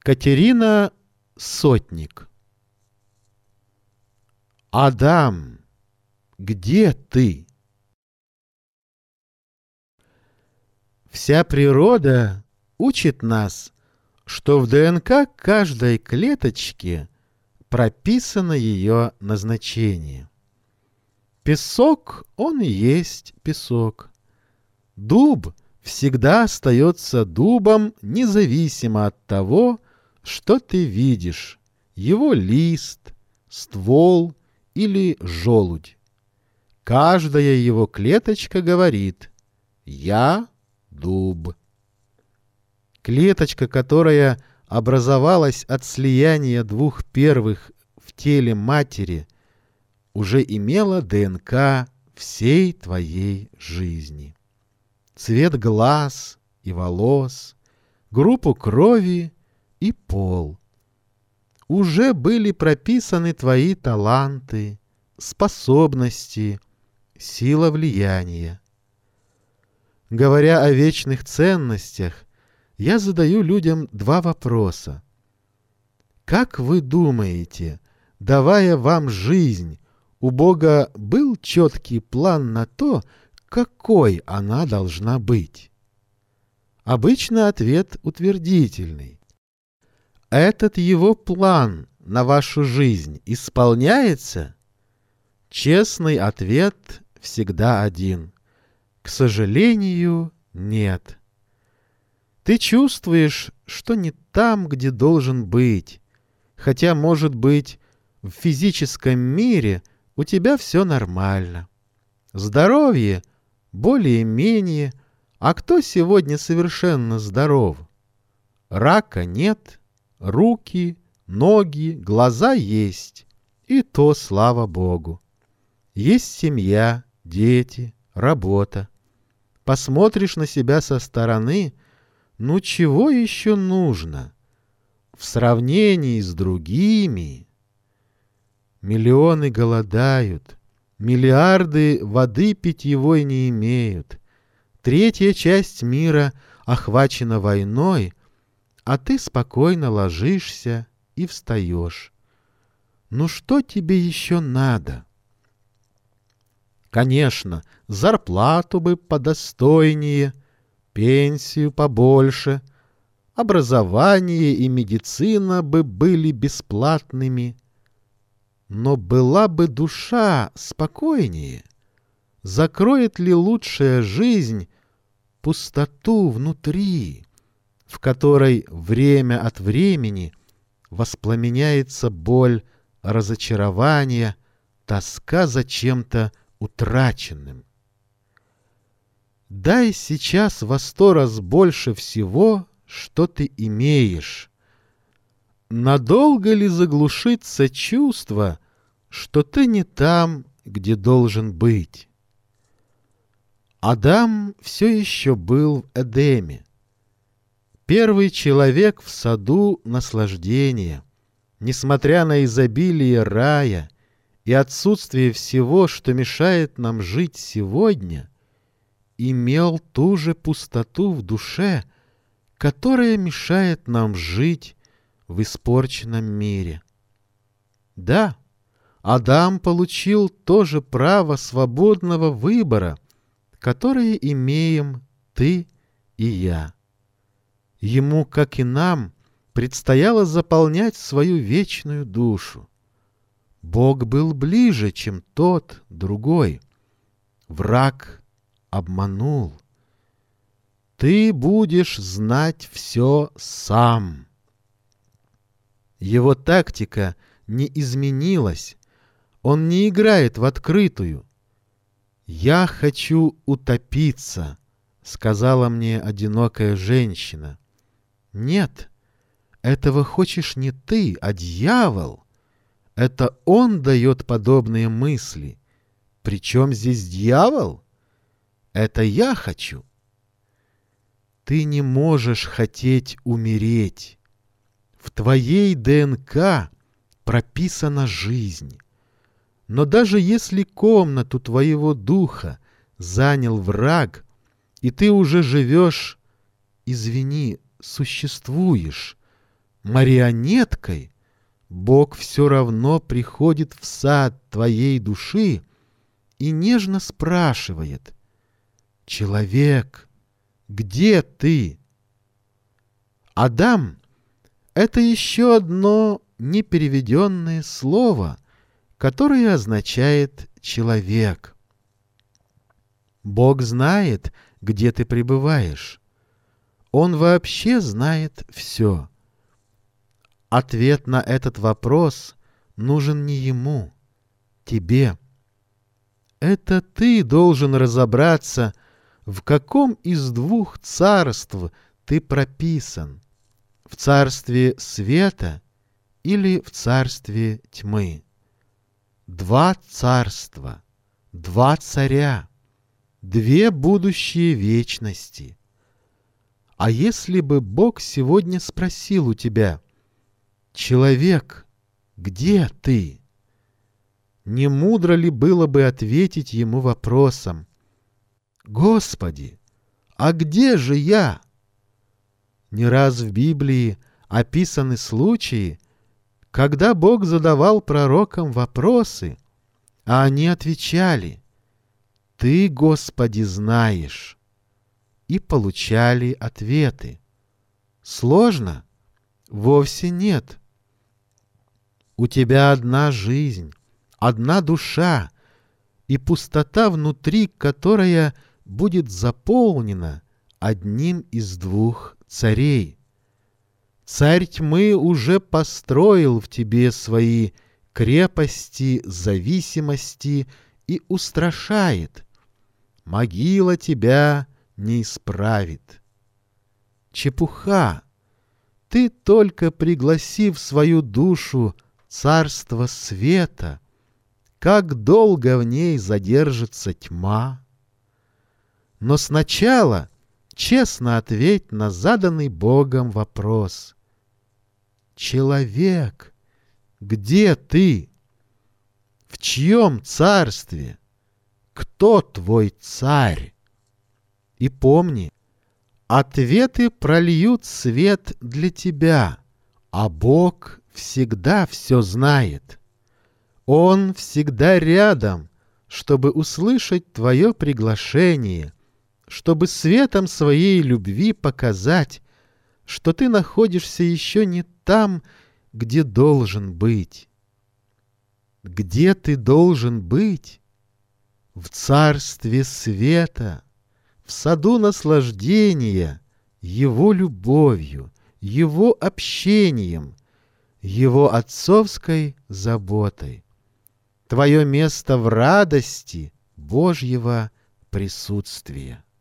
Катерина Сотник. Адам, где ты? Вся природа учит нас, что в ДНК каждой клеточки прописано ее назначение. Песок, он и есть песок. Дуб всегда остается дубом, независимо от того, что ты видишь, его лист, ствол или желудь. Каждая его клеточка говорит: «Я дуб». Клеточка, которая образовалась от слияния двух первых в теле матери, уже имела ДНК всей твоей жизни. Цвет глаз и волос, группу крови и пол. Уже были прописаны твои таланты, способности, сила влияния. Говоря о вечных ценностях, я задаю людям два вопроса. Как вы думаете, давая вам жизнь, у Бога был четкий план на то, какой она должна быть? Обычно ответ утвердительный. Этот его план на вашу жизнь исполняется? Честный ответ всегда один. К сожалению, нет. Ты чувствуешь, что не там, где должен быть, хотя, может быть, в физическом мире у тебя все нормально. Здоровье более-менее, а кто сегодня совершенно здоров? Рака нет, руки, ноги, глаза есть, и то слава Богу. Есть семья, дети, работа. Посмотришь на себя со стороны, ну чего еще нужно? В сравнении с другими миллионы голодают, миллиарды воды питьевой не имеют, третья часть мира охвачена войной, а ты спокойно ложишься и встаешь. Ну что тебе еще надо? Конечно, зарплату бы подостойнее, пенсию побольше, образование и медицина бы были бесплатными. Но была бы душа спокойнее, закроет ли лучшая жизнь пустоту внутри, в которой время от времени воспламеняется боль разочарования, тоска за чем-то утраченным? Дай сейчас во 100 раз больше всего, что ты имеешь. Надолго ли заглушится чувство, что ты не там, где должен быть? Адам все еще был в Эдеме. Первый человек в саду наслаждения, несмотря на изобилие рая и отсутствие всего, что мешает нам жить сегодня, имел ту же пустоту в душе, которая мешает нам жить в испорченном мире. Да, Адам получил то же право свободного выбора, которое имеем ты и я. Ему, как и нам, предстояло заполнять свою вечную душу. Бог был ближе, чем тот другой. Враг обманул. Ты будешь знать все сам. Его тактика не изменилась. Он не играет в открытую. «Я хочу утопиться», — сказала мне одинокая женщина. Нет, этого хочешь не ты, а дьявол. Это он дает подобные мысли. Причем здесь дьявол? Это я хочу. Ты не можешь хотеть умереть. В твоей ДНК прописана жизнь. Но даже если комнату твоего духа занял враг, и ты уже живешь, извини, существуешь, марионеткой, Бог все равно приходит в сад твоей души и нежно спрашивает: «Человек, где ты?» Адам — это еще одно непереведенное слово, которое означает «человек». Бог знает, где ты пребываешь. Он вообще знает все. Ответ на этот вопрос нужен не ему, тебе. Это ты должен разобраться, в каком из двух царств ты прописан: в царстве света или в царстве тьмы. Два царства, два царя, две будущие вечности. А если бы Бог сегодня спросил у тебя: «Человек, где ты?» Не мудро ли было бы ответить ему вопросом: «Господи, а где же я?» Не раз в Библии описаны случаи, когда Бог задавал пророкам вопросы, а они отвечали: «Ты, Господи, знаешь», и получали ответы. Сложно? Вовсе нет. У тебя одна жизнь, одна душа и пустота внутри, которая будет заполнена одним из двух царей. Царь тьмы уже построил в тебе свои крепости, зависимости и устрашает. Могила тебя не исправит. Чепуха! Ты только пригласи в свою душу царство света, как долго в ней задержится тьма. Но сначала честно ответь на заданный Богом вопрос: «Человек, где ты? В чьем царстве? Кто твой царь?» И помни, ответы прольют свет для тебя, а Бог всегда все знает. Он всегда рядом, чтобы услышать твое приглашение, чтобы светом своей любви показать, что ты находишься еще не там, где должен быть. Где ты должен быть? В царстве света, в саду наслаждения, Его любовью, Его общением, Его отцовской заботой. Твое место в радости Божьего присутствия.